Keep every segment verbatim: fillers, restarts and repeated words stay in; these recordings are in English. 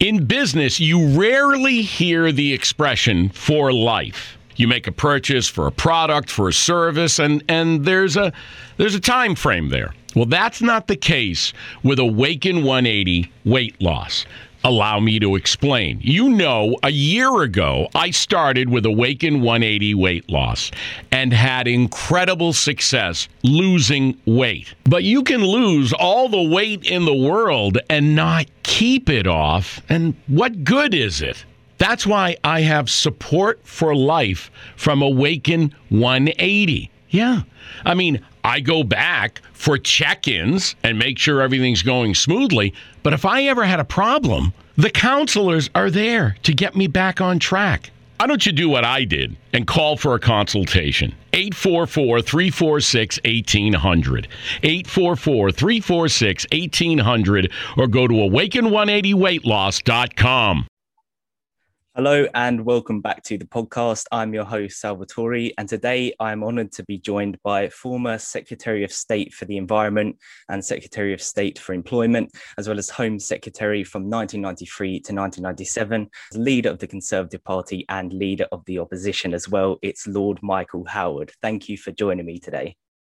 In business, you rarely hear the expression for life. You make a purchase for a product, for a service, and, and there's a there's a time frame there. Well, that's not the case with Awaken one eighty weight loss. Allow me to explain. You know, a year ago, I started with Awaken one eighty weight loss and had incredible success losing weight. But you can lose all the weight in the world and not keep it off. And what good is it? That's why I have support for life from Awaken one eighty. Yeah. I mean, I go back for check-ins and make sure everything's going smoothly. But if I ever had a problem, the counselors are there to get me back on track. Why don't you do what I did and call for a consultation? eight four four, three four six, one eight zero zero. eight four four, three four six, one eight zero zero or go to awaken one eighty weight loss dot com. Hello and welcome back to the podcast. I'm your host, Salvatore, and today I'm honoured to be joined by former Secretary of State for the Environment and Secretary of State for Employment, as well as Home Secretary from nineteen ninety-three to nineteen ninety-seven, leader of the Conservative Party and leader of the opposition as well. It's Lord Michael Howard. Thank you for joining me today.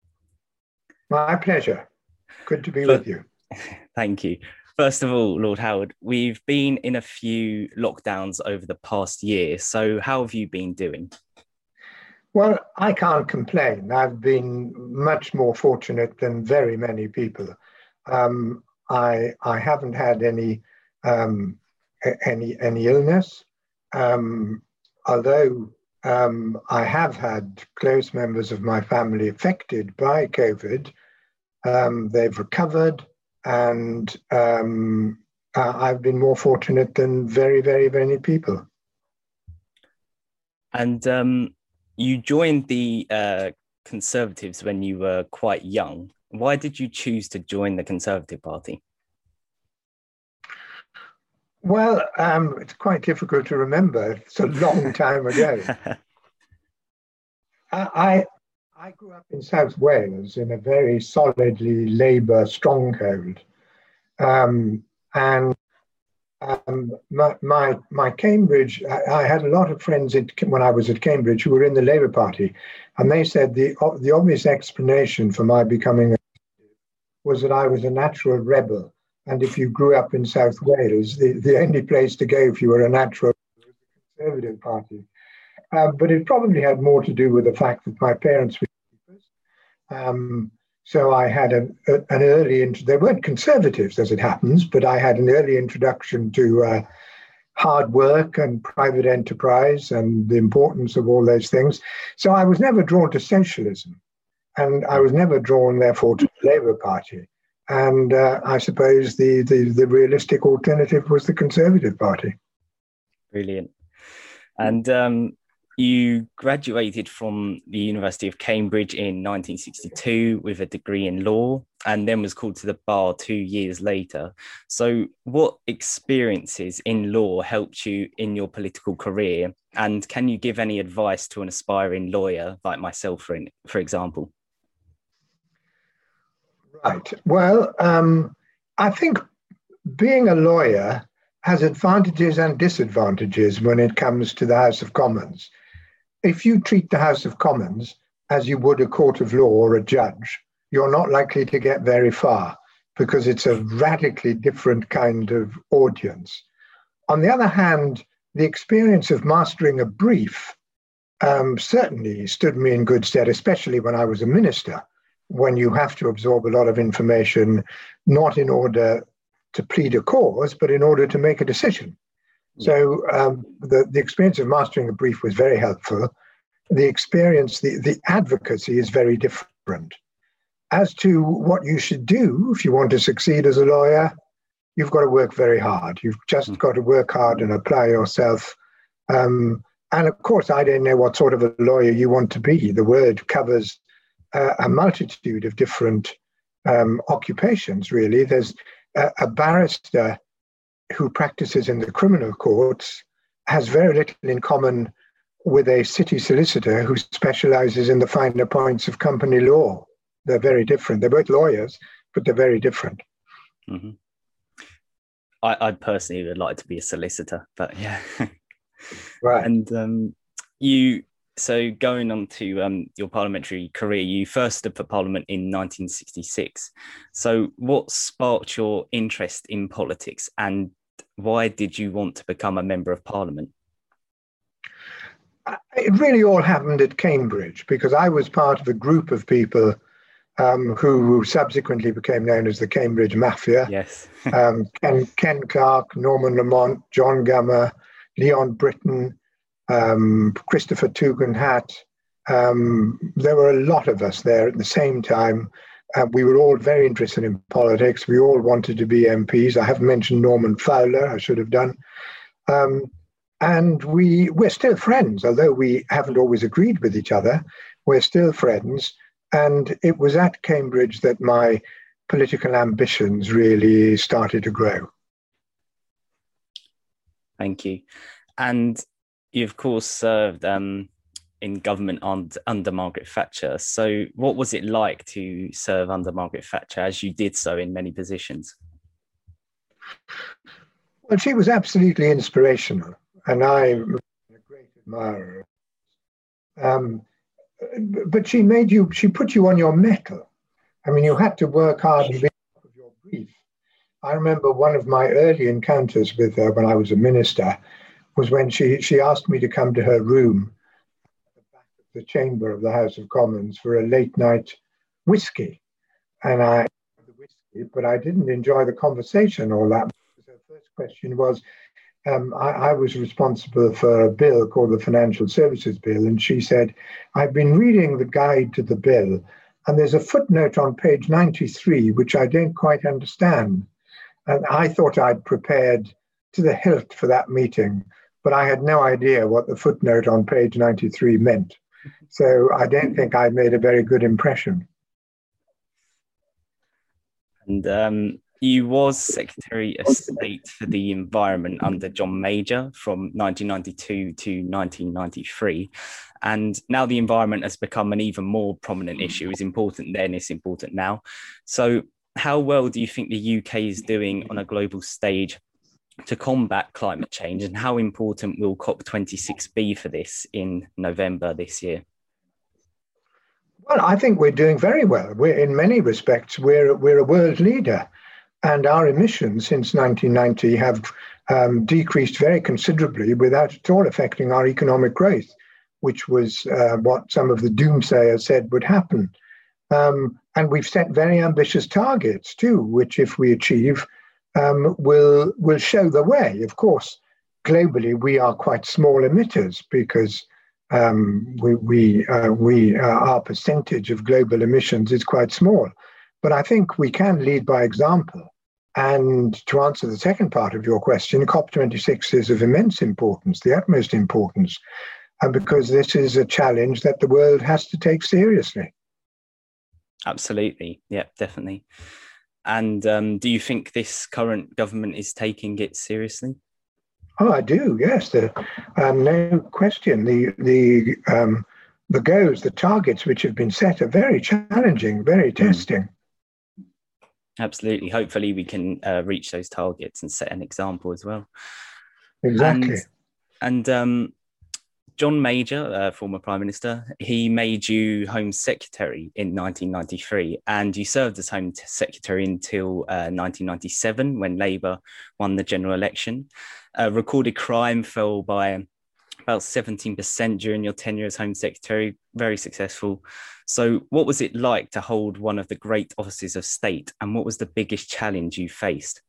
My pleasure. Good to be but, with you. Thank you. First of all, Lord Howard, we've been in a few lockdowns over the past year. So how have you been doing? Well, I can't complain. I've been much more fortunate than very many people. Um, I I haven't had any um, any any illness, um, although um, I have had close members of my family affected by COVID. Um, they've recovered. And um, uh, I've been more fortunate than very, very, many people. And um, you joined the uh, Conservatives when you were quite young. Why did you choose to join the Conservative Party? Well, um, it's quite difficult to remember. It's a long time ago. I, I grew up in South Wales in a very solidly Labour stronghold. Um, and um, my, my, my Cambridge, I, I had a lot of friends at, when I was at Cambridge who were in the Labour Party. And they said the, the obvious explanation for my becoming a was that I was a natural rebel. And if you grew up in South Wales, the, the only place to go if you were a natural was the Conservative Party. Uh, but it probably had more to do with the fact that my parents were keepers. Um, so I had a, a, an early, int- they weren't conservatives as it happens, but I had an early introduction to uh, hard work and private enterprise and the importance of all those things. So I was never drawn to socialism. And I was never drawn, therefore, to the Labour Party. And uh, I suppose the, the, the realistic alternative was the Conservative Party. Brilliant. And um, you graduated from the University of Cambridge in nineteen sixty-two with a degree in law and then was called to the bar two years later. So what experiences in law helped you in your political career? And can you give any advice to an aspiring lawyer like myself, for, for example? Right. Well, um, I think being a lawyer has advantages and disadvantages when it comes to the House of Commons. If you treat the House of Commons as you would a court of law or a judge, you're not likely to get very far because it's a radically different kind of audience. On the other hand, the experience of mastering a brief um, certainly stood me in good stead, especially when I was a minister, when you have to absorb a lot of information, not in order to plead a cause, but in order to make a decision. So um, the, the experience of mastering a brief was very helpful. The experience, the, the advocacy is very different. As to what you should do if you want to succeed as a lawyer, you've got to work very hard. You've just got to work hard and apply yourself. Um, and of course, I don't know what sort of a lawyer you want to be. The word covers uh, a multitude of different um, occupations, really. There's a, a barrister who practices in the criminal courts has very little in common with a city solicitor who specializes in the finer points of company law. They're very different. They're both lawyers, but they're very different. Mm-hmm. I, I personally would like to be a solicitor, but yeah. Right. And um, you, so going on to um, your parliamentary career, you first stood for Parliament in nineteen sixty-six. So what sparked your interest in politics, and why did you want to become a member of Parliament? It really all happened at Cambridge, because I was part of a group of people um, who subsequently became known as the Cambridge Mafia. Yes. um, Ken, Ken Clarke, Norman Lamont, John Gummer, Leon Britton, um, Christopher Tugendhat. Um, there were a lot of us there at the same time. Uh, we were all very interested in politics. We all wanted to be M Ps. I haven't mentioned Norman Fowler. I should have done. Um, and we, we're still friends, although we haven't always agreed with each other. We're still friends. And it was at Cambridge that my political ambitions really started to grow. Thank you. And you, of course, served um, in government on, under Margaret Thatcher. So what was it like to serve under Margaret Thatcher, as you did so in many positions? Well, she was absolutely inspirational, and I'm a great admirer. Um, but she made you, she put you on your mettle. I mean, you had to work hard and be out of your brief. I remember one of my early encounters with her when I was a minister was when she, she asked me to come to her room at the back of the chamber of the House of Commons for a late night whiskey. And I the whiskey, but I didn't enjoy the conversation all that. Her first question was, um, I, I was responsible for a bill called the Financial Services Bill. And she said, I've been reading the guide to the bill, and there's a footnote on page ninety-three, which I don't quite understand. And I thought I'd prepared to the hilt for that meeting, but I had no idea what the footnote on page ninety-three meant. So I don't think I made a very good impression. And um, you was Secretary of State for the Environment under John Major from nineteen ninety-two to nineteen ninety-three. And now the environment has become an even more prominent issue. It's important then, it's important now. So how well do you think the U K is doing on a global stage to combat climate change, and how important will COP twenty-six be for this in November this year? Well, I think we're doing very well. We're, in many respects, we're, we're a world leader, and our emissions since nineteen ninety have um, decreased very considerably without at all affecting our economic growth, which was uh, what some of the doomsayers said would happen. Um, and we've set very ambitious targets too, which if we achieve, um, will will show the way. Of course, globally, we are quite small emitters because um, we, we, uh, we uh, our percentage of global emissions is quite small. But I think we can lead by example. And to answer the second part of your question, COP twenty-six is of immense importance, the utmost importance, and because this is a challenge that the world has to take seriously. Absolutely. Yeah, definitely. And um, do you think this current government is taking it seriously? Oh, I do. Yes, the, um, no question. The the um, the goals, the targets which have been set are very challenging, very testing. Absolutely. Hopefully, we can uh, reach those targets and set an example as well. Exactly. And, and um, John Major, uh, former Prime Minister, he made you Home Secretary in nineteen ninety-three, and you served as Home Secretary until uh, nineteen ninety-seven, when Labour won the general election. Uh, recorded crime fell by about seventeen percent during your tenure as Home Secretary, very successful. So what was it like to hold one of the great offices of state, and what was the biggest challenge you faced?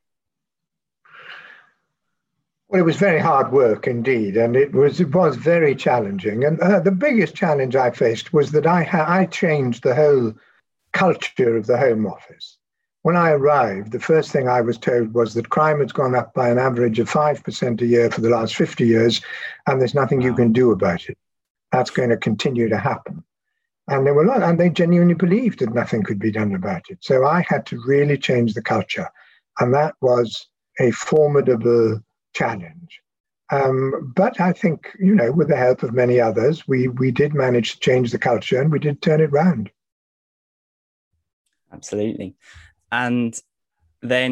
Well, it was very hard work indeed, and it was it was very challenging. And uh, the biggest challenge I faced was that I ha- I changed the whole culture of the Home Office. When I arrived, the first thing I was told was that crime had gone up by an average of five percent a year for the last fifty years, and there's nothing you can do about it. That's going to continue to happen. And there were a lot, and they genuinely believed that nothing could be done about it. So I had to really change the culture, and that was a formidable challenge. Um, but I think, you know, with the help of many others, we we did manage to change the culture, and we did turn it round. Absolutely. And then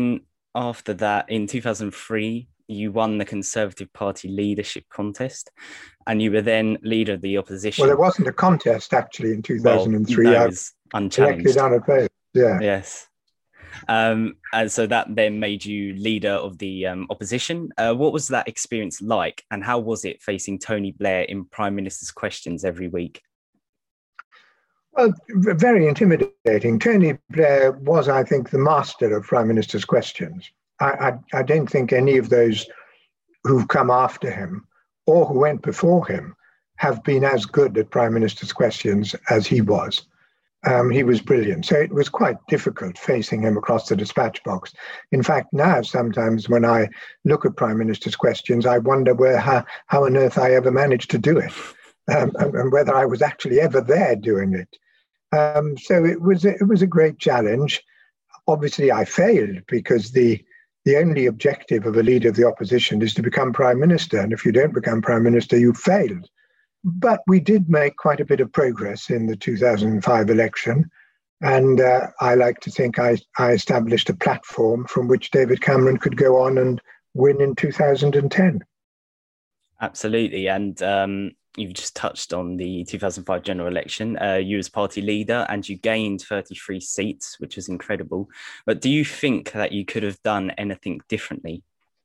after that, in two thousand three, you won the Conservative Party leadership contest, and you were then leader of the opposition. Well, there wasn't a contest actually in two thousand three. Well, no, I it was unchallenged. Elected unopposed. Yeah. Yes. Um, and so that then made you leader of the um, opposition. Uh, what was that experience like, and how was it facing Tony Blair in Prime Minister's questions every week? Well, very intimidating. Tony Blair was, I think, the master of Prime Minister's questions. I, I, I don't think any of those who've come after him or who went before him have been as good at Prime Minister's questions as he was. Um, he was brilliant. So it was quite difficult facing him across the dispatch box. In fact, now sometimes when I look at Prime Minister's questions, I wonder where how, how on earth I ever managed to do it, um, and, and whether I was actually ever there doing it. Um, so it was it was a great challenge. Obviously, I failed because the the only objective of a leader of the opposition is to become Prime Minister, and if you don't become Prime Minister, you failed. But we did make quite a bit of progress in the two thousand five election. And uh, I like to think I, I established a platform from which David Cameron could go on and win in two thousand ten. Absolutely. And um, you've just touched on the two thousand five general election. Uh, you was party leader and you gained thirty-three seats, which was incredible. But do you think that you could have done anything differently?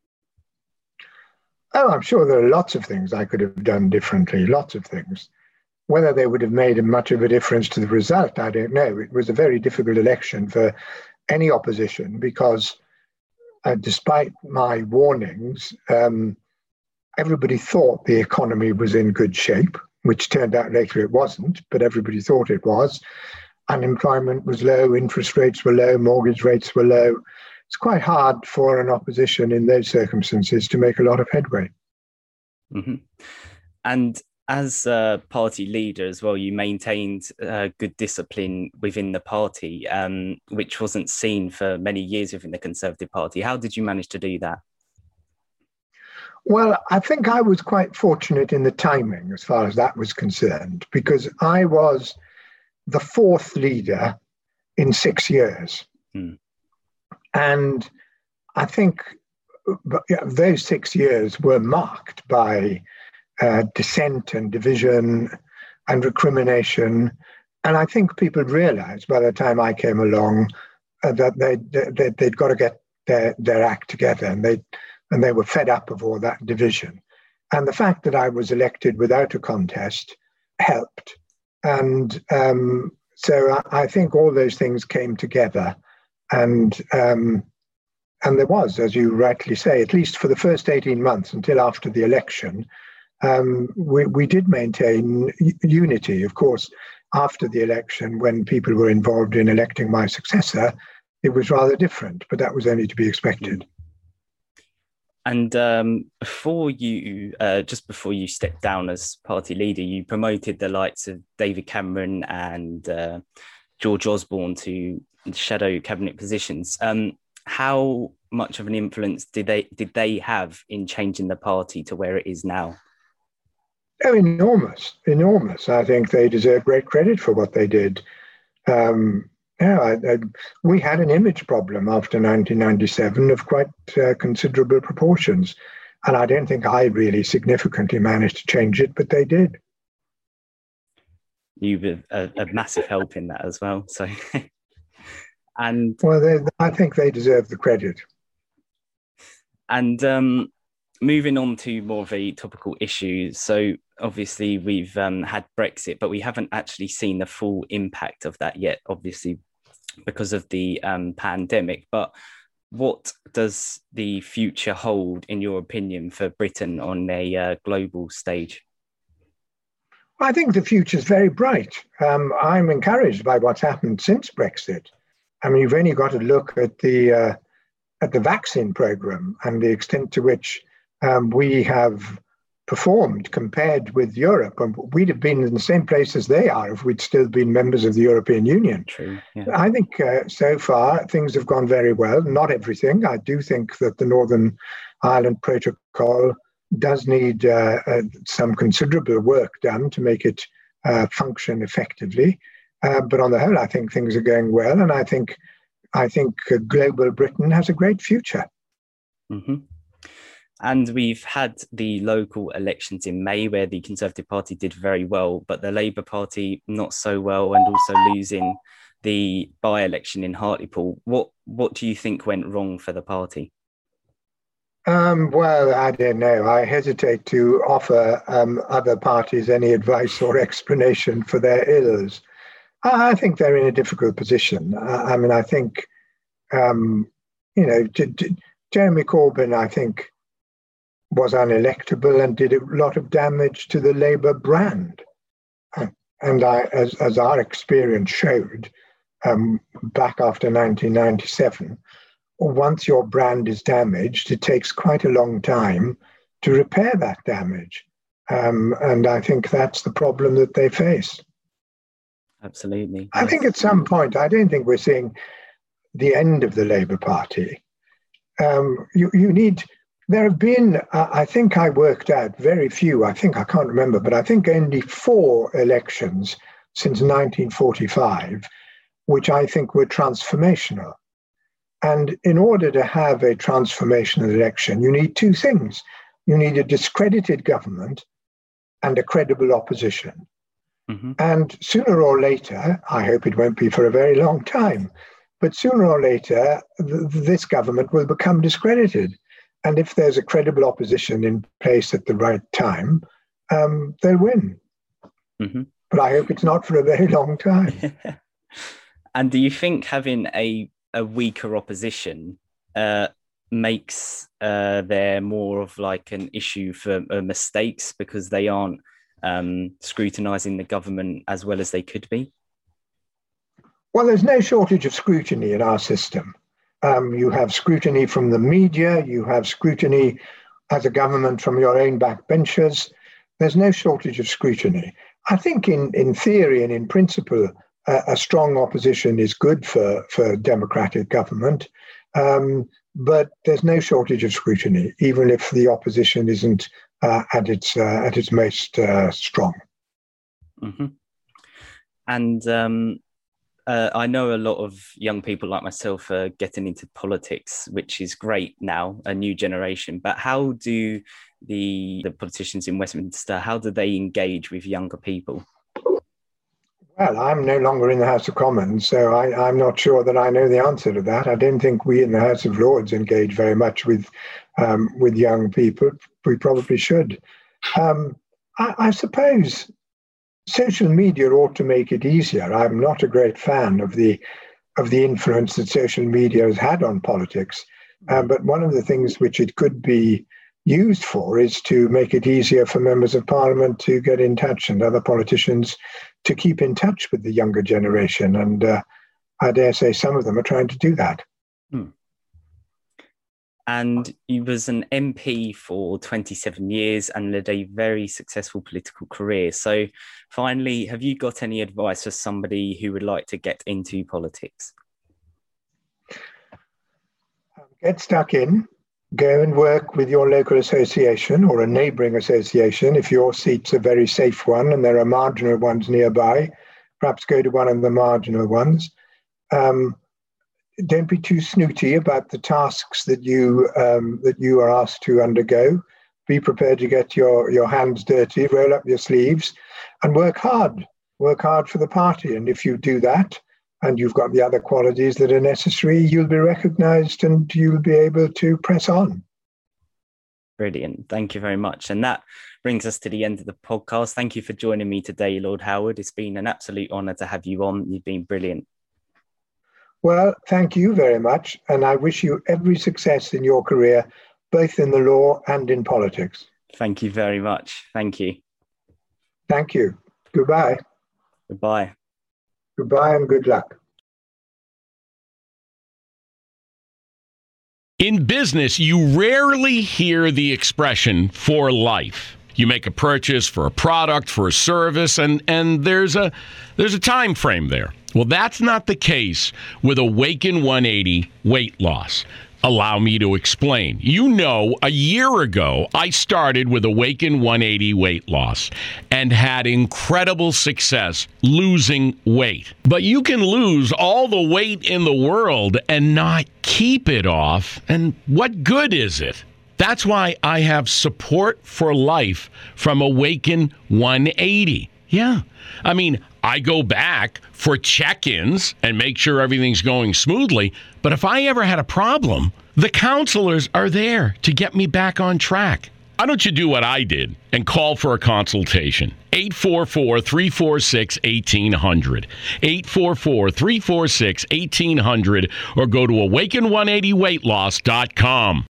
Oh, I'm sure there are lots of things I could have done differently, lots of things. Whether they would have made much of a difference to the result, I don't know. It was a very difficult election for any opposition because uh, despite my warnings, um, everybody thought the economy was in good shape, which turned out later it wasn't, but everybody thought it was. Unemployment was low, interest rates were low, mortgage rates were low. It's quite hard for an opposition in those circumstances to make a lot of headway. Mm-hmm. And as a party leader as well, you maintained uh, good discipline within the party, um, which wasn't seen for many years within the Conservative Party. How did you manage to do that? Well, I think I was quite fortunate in the timing as far as that was concerned, because I was the fourth leader in six years. Hmm. And I think those six years were marked by uh, dissent and division and recrimination. And I think people realized by the time I came along uh, that they, they, they'd got to get their, their act together, and they, and they were fed up of all that division. And the fact that I was elected without a contest helped. And um, so I, I think all those things came together. And um, and there was, as you rightly say, at least for the first eighteen months until after the election, um, we, we did maintain unity. Of course, after the election, when people were involved in electing my successor, it was rather different, but that was only to be expected. And um, before you, uh, just before you stepped down as party leader, you promoted the likes of David Cameron and uh, George Osborne to shadow cabinet positions. Um, how much of an influence did they did they have in changing the party to where it is now? Oh, enormous, enormous. I think they deserve great credit for what they did. Um, yeah, I, I, we had an image problem after nineteen ninety-seven of quite uh, considerable proportions, and I don't think I really significantly managed to change it, but they did. You were a, a massive help in that as well. So. And well, they, I think they deserve the credit. And um, moving on to more of a topical issue. So obviously we've um, had Brexit, but we haven't actually seen the full impact of that yet, obviously because of the um, pandemic. But what does the future hold, in your opinion, for Britain on a uh, global stage? I think the future is very bright. Um, I'm encouraged by what's happened since Brexit. I mean, you've only got to look at the uh, at the vaccine program and the extent to which um, we have performed compared with Europe. And we'd have been in the same place as they are if we'd still been members of the European Union. True, yeah. I think uh, so far things have gone very well. Not everything. I do think that the Northern Ireland Protocol does need uh, uh, some considerable work done to make it uh, function effectively. Uh, but on the whole, I think things are going well. And I think I think uh, global Britain has a great future. Mm-hmm. And we've had the local elections in May where the Conservative Party did very well, but the Labour Party not so well, and also losing the by-election in Hartlepool. What what do you think went wrong for the party? Um, well, I don't know. I hesitate to offer um, other parties any advice or explanation for their ills. I, I think they're in a difficult position. I, I mean, I think, um, you know, J- J- Jeremy Corbyn, I think, was unelectable and did a lot of damage to the Labour brand. And I, as, as our experience showed, um, back after nineteen ninety-seven, once your brand is damaged, it takes quite a long time to repair that damage. Um, and I think that's the problem that they face. Absolutely. I think at some point, I don't think we're seeing the end of the Labour Party. Um, you, you need... There have been, uh, I think I worked out very few, I think I can't remember, but I think only four elections since nineteen forty-five, which I think were transformational. And in order to have a transformational election, you need two things. You need a discredited government and a credible opposition. Mm-hmm. And sooner or later, I hope it won't be for a very long time, but sooner or later, th- this government will become discredited. And if there's a credible opposition in place at the right time, um, they'll win. Mm-hmm. But I hope it's not for a very long time. And do you think having a, a weaker opposition uh, makes uh, there more of like an issue for uh, mistakes because they aren't um, scrutinising the government as well as they could be? Well, there's no shortage of scrutiny in our system. Um, you have scrutiny from the media, you have scrutiny as a government from your own backbenchers. There's no shortage of scrutiny. I think in, in theory and in principle, uh, a strong opposition is good for, for democratic government, um, but there's no shortage of scrutiny, even if the opposition isn't uh, at its uh, at its most uh, strong. Mm-hmm. And um Uh, I know a lot of young people like myself are getting into politics, which is great now, a new generation. But how do the, the politicians in Westminster, how do they engage with younger people? Well, I'm no longer in the House of Commons, so I, I'm not sure that I know the answer to that. I don't think we in the House of Lords engage very much with um, with young people. We probably should. Um, I, I suppose social media ought to make it easier. I'm not a great fan of the of the influence that social media has had on politics, uh, but one of the things which it could be used for is to make it easier for members of parliament to get in touch and other politicians to keep in touch with the younger generation. And uh, I dare say some of them are trying to do that. Hmm. And he was an M P for twenty-seven years and led a very successful political career. So finally, have you got any advice for somebody who would like to get into politics? Get stuck in, go and work with your local association or a neighbouring association. If your seat's a very safe one and there are marginal ones nearby, perhaps go to one of the marginal ones. Um, Don't be too snooty about the tasks that you um, that you are asked to undergo. Be prepared to get your, your hands dirty, roll up your sleeves, and work hard. Work hard for the party. And if you do that, and you've got the other qualities that are necessary, you'll be recognised and you'll be able to press on. Brilliant. Thank you very much. And that brings us to the end of the podcast. Thank you for joining me today, Lord Howard. It's been an absolute honour to have you on. You've been brilliant. Well, thank you very much, and I wish you every success in your career, both in the law and in politics. Thank you very much. Thank you. Thank you. Goodbye. Goodbye. Goodbye and good luck. In business, you rarely hear the expression "for life." You make a purchase for a product, for a service, and, and there's a there's a time frame there. Well, that's not the case with Awaken one eighty weight loss. allow me to explain. You know, a year ago, I started with Awaken one eighty weight loss and had incredible success losing weight. But you can lose all the weight in the world and not keep it off. And what good is it? That's why I have support for life from Awaken one eighty. Yeah. I mean, I go back for check-ins and make sure everything's going smoothly. But if I ever had a problem, the counselors are there to get me back on track. Why don't you do what I did and call for a consultation? eight four four, three four six, one eight zero zero. eight four four, three four six, one eight zero zero or go to awaken one eighty weight loss dot com.